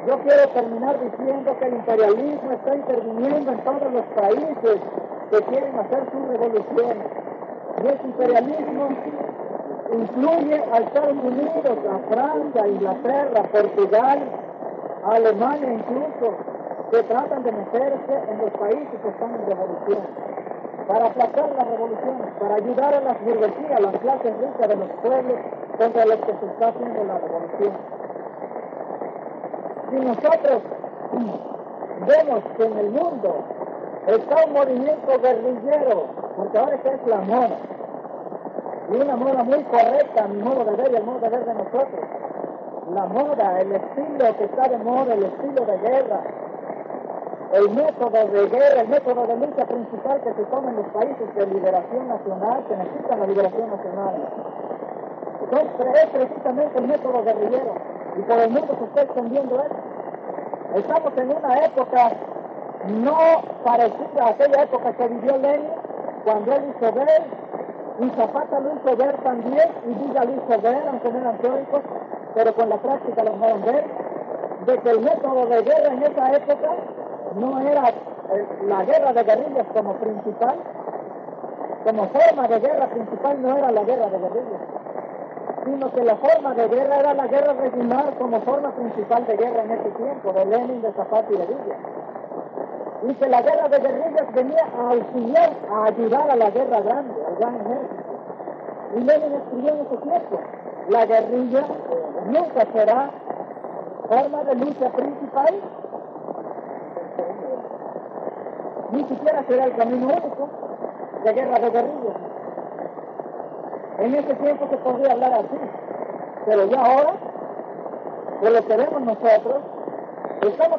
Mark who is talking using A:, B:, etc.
A: Yo quiero terminar diciendo que el imperialismo está interviniendo en todos los países que quieren hacer sus revoluciones. Y ese imperialismo incluye a Estados Unidos, a Francia, a Inglaterra, a Portugal, a Alemania incluso, que tratan de meterse en los países que están en revolución, para aplacar las revoluciones, para ayudar a las burguesías, a las clases ricas de los pueblos contra los que se está haciendo la revolución. Si nosotros vemos que en el mundo está un movimiento guerrillero, porque ahora esa es la moda, y una moda muy correcta, mi modo de ver y el modo de ver de nosotros, la moda, el estilo que está de moda, el estilo de guerra, el método de guerra, el método de lucha principal que se toma en los países de liberación nacional, que necesitan la liberación nacional. Entonces es precisamente el método guerrillero, y por el mundo se está extendiendo eso. Estamos en una época no parecida a aquella época que vivió Lenin, cuando él hizo ver, y Zapata lo hizo ver también, y Villa lo hizo ver, aunque no eran teóricos, pero con la práctica lo dejaron ver, de que el método de guerra en esa época no era la guerra de guerrillas como principal, como forma de guerra principal no era la guerra de guerrillas, sino que la forma de guerra era la guerra regional como forma principal de guerra en ese tiempo, de Lenin, de Zapata y de Villa. Y que la guerra de guerrillas venía a auxiliar, a ayudar a la guerra grande, al gran ejército. Y Lenin escribió en ese tiempo, la guerrilla nunca será forma de lucha principal, ni siquiera será el camino único de guerra de guerrillas. En ese tiempo se podría hablar así, pero ya ahora, por lo que vemos nosotros, estamos